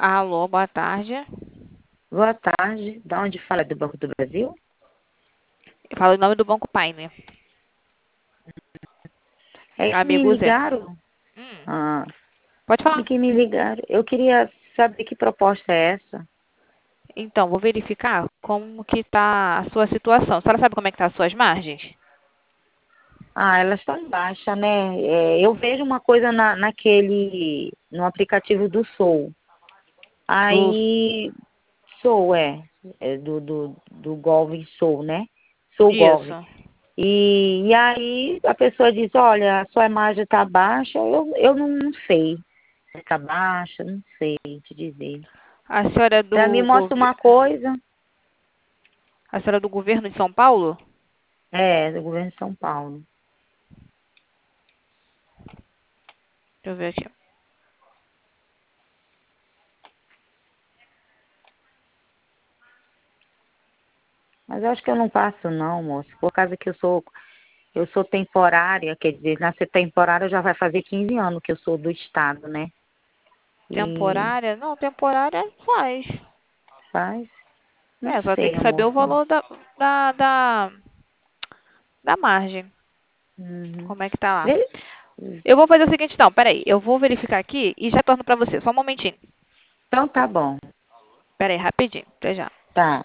Alô, boa tarde. Boa tarde. Da onde fala do Banco do Brasil? Eu falo em nome do Banco Paine. É que me Amigo Zé. ligaram. Ah, Pode é falar. que me ligaram. Eu queria saber que proposta é essa. Então, vou verificar como que está a sua situação. A senhora sabe como é que tá as suas margens? Ah, elas estão baixas, né? Eu vejo uma coisa no aplicativo do Soul. Do... Aí, Soul do Golvin Soul, né? Soul Golvin. Isso. E aí a pessoa diz, olha, a sua imagem está baixa. Eu não sei se está baixa, não sei te dizer. A senhora é Para mim do, mostra uma coisa, a senhora é do governo de São Paulo? do governo de São Paulo. Deixa eu ver aqui. Mas eu acho que eu não passo não, moço, por causa que eu sou temporária, quer dizer, na ser temporária já vai fazer 15 anos que eu sou do estado, né? E Temporária? Não, temporária faz. faz, não É, só tem sei, que saber o moço. valor da, da, da margem. Uhum. Como é que tá lá? Vê- Eu vou fazer o seguinte, então, peraí. Eu vou verificar aqui e já torno pra você. Só um momentinho. Então tá bom, Peraí, rapidinho. Até já. tá.